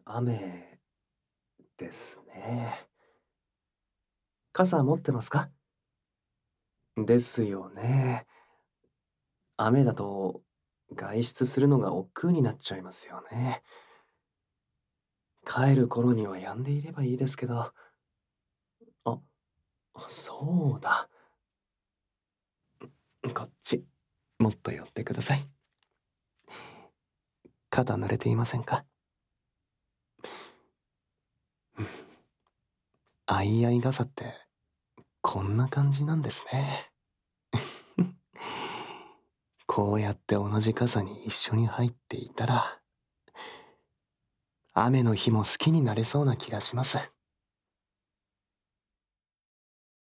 雨ですね。傘持ってますか？ですよね。雨だと外出するのが億劫になっちゃいますよね。帰る頃には止んでいればいいですけど。あ、そうだ。こっち、もっと寄ってください。肩濡れていませんか？うん。相合い傘ってこんな感じなんですね。こうやって同じ傘に一緒に入っていたら、雨の日も好きになれそうな気がします。